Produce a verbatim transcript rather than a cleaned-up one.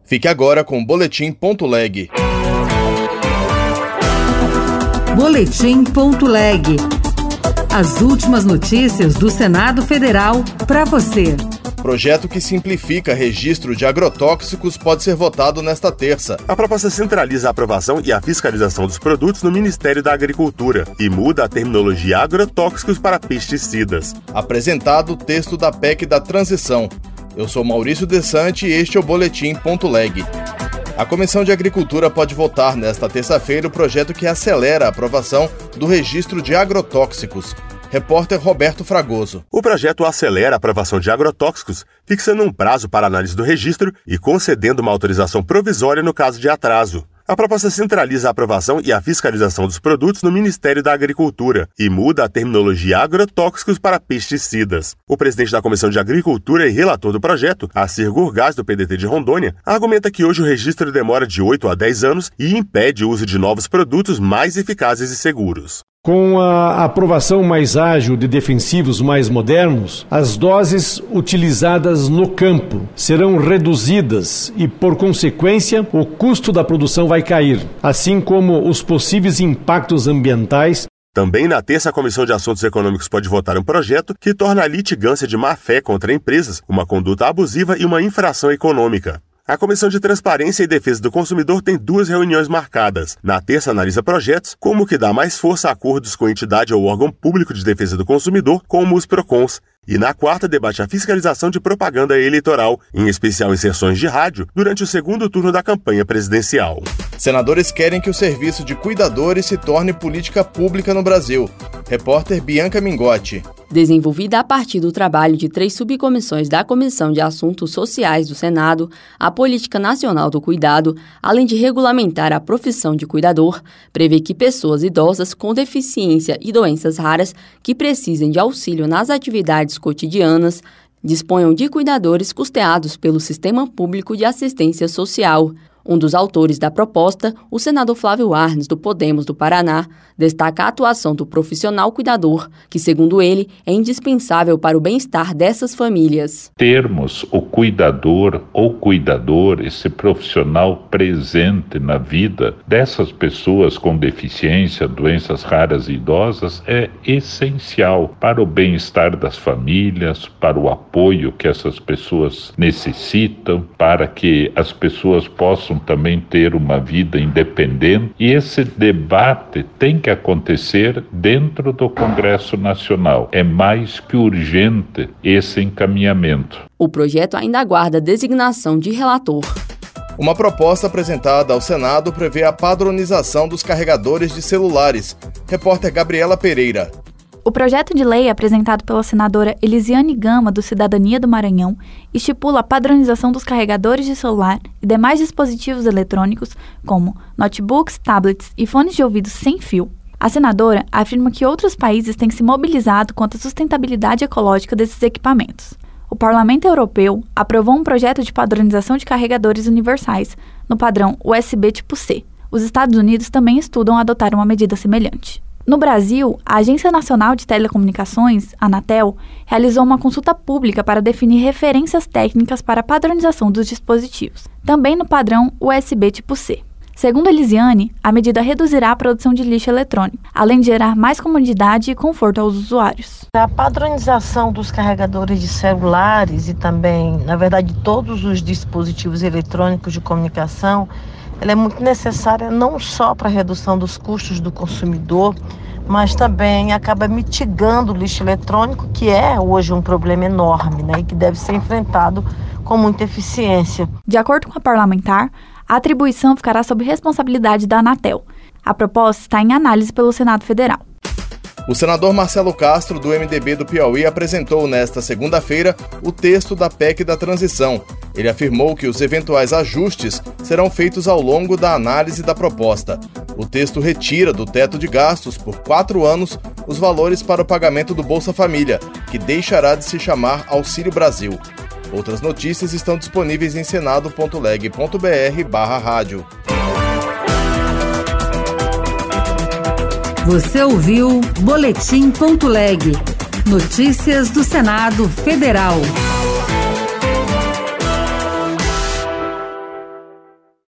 Fique agora com o Boletim Ponto Leg. Boletim Ponto Leg. As últimas notícias do Senado Federal para você. Projeto que simplifica registro de agrotóxicos pode ser votado nesta terça. A proposta centraliza a aprovação e a fiscalização dos produtos no Ministério da Agricultura e muda a terminologia agrotóxicos para pesticidas. Apresentado o texto da P E C da Transição. Eu sou Maurício Desante e este é o Boletim Ponto Leg. A Comissão de Agricultura pode votar nesta terça-feira o projeto que acelera a aprovação do registro de agrotóxicos. Repórter Roberto Fragoso. O projeto acelera a aprovação de agrotóxicos, fixando um prazo para análise do registro e concedendo uma autorização provisória no caso de atraso. A proposta centraliza a aprovação e a fiscalização dos produtos no Ministério da Agricultura e muda a terminologia agrotóxicos para pesticidas. O presidente da Comissão de Agricultura e relator do projeto, Assir Gurgás, do P D T de Rondônia, argumenta que hoje o registro demora de oito a dez anos e impede o uso de novos produtos mais eficazes e seguros. Com a aprovação mais ágil de defensivos mais modernos, as doses utilizadas no campo serão reduzidas e, por consequência, o custo da produção vai cair, assim como os possíveis impactos ambientais. Também na terça, a Comissão de Assuntos Econômicos pode votar um projeto que torna a litigância de má-fé contra empresas uma conduta abusiva e uma infração econômica. A Comissão de Transparência e Defesa do Consumidor tem duas reuniões marcadas. Na terça, analisa projetos como o que dá mais força a acordos com entidade ou órgão público de defesa do consumidor, como os PROCONs. E na quarta, debate a fiscalização de propaganda eleitoral, em especial inserções de rádio, durante o segundo turno da campanha presidencial. Senadores querem que o serviço de cuidadores se torne política pública no Brasil. Repórter Bianca Mingotti. Desenvolvida a partir do trabalho de três subcomissões da Comissão de Assuntos Sociais do Senado, a Política Nacional do Cuidado, além de regulamentar a profissão de cuidador, prevê que pessoas idosas com deficiência e doenças raras que precisem de auxílio nas atividades cotidianas disponham de cuidadores custeados pelo Sistema Público de Assistência Social. Um dos autores da proposta, o senador Flávio Arnes, do Podemos do Paraná, destaca a atuação do profissional cuidador, que, segundo ele, é indispensável para o bem-estar dessas famílias. Termos o cuidador ou cuidador, esse profissional presente na vida dessas pessoas com deficiência, doenças raras e idosas, é essencial para o bem-estar das famílias, para o apoio que essas pessoas necessitam, para que as pessoas possam também ter uma vida independente, e esse debate tem que acontecer dentro do Congresso Nacional. É mais que urgente esse encaminhamento. O projeto ainda aguarda designação de relator. Uma proposta apresentada ao Senado prevê a padronização dos carregadores de celulares. Repórter Gabriela Pereira. O projeto de lei apresentado pela senadora Elisiane Gama, do Cidadania do Maranhão, estipula a padronização dos carregadores de celular e demais dispositivos eletrônicos, como notebooks, tablets e fones de ouvido sem fio. A senadora afirma que outros países têm se mobilizado contra a sustentabilidade ecológica desses equipamentos. O Parlamento Europeu aprovou um projeto de padronização de carregadores universais, no padrão U S B tipo C. Os Estados Unidos também estudam adotar uma medida semelhante. No Brasil, a Agência Nacional de Telecomunicações, Anatel, realizou uma consulta pública para definir referências técnicas para a padronização dos dispositivos, também no padrão U S B tipo C. Segundo Elisiane, a medida reduzirá a produção de lixo eletrônico, além de gerar mais comodidade e conforto aos usuários. A padronização dos carregadores de celulares e também, na verdade, todos os dispositivos eletrônicos de comunicação, ela é muito necessária não só para a redução dos custos do consumidor, mas também acaba mitigando o lixo eletrônico, que é hoje um problema enorme, né, e que deve ser enfrentado com muita eficiência. De acordo com a parlamentar, a atribuição ficará sob responsabilidade da Anatel. A proposta está em análise pelo Senado Federal. O senador Marcelo Castro, do M D B do Piauí, apresentou nesta segunda-feira o texto da P E C da Transição. Ele afirmou que os eventuais ajustes serão feitos ao longo da análise da proposta. O texto retira do teto de gastos, por quatro anos, os valores para o pagamento do Bolsa Família, que deixará de se chamar Auxílio Brasil. Outras notícias estão disponíveis em senado ponto leg ponto br barra rádio. Você ouviu Boletim Ponto Leg. Notícias do Senado Federal.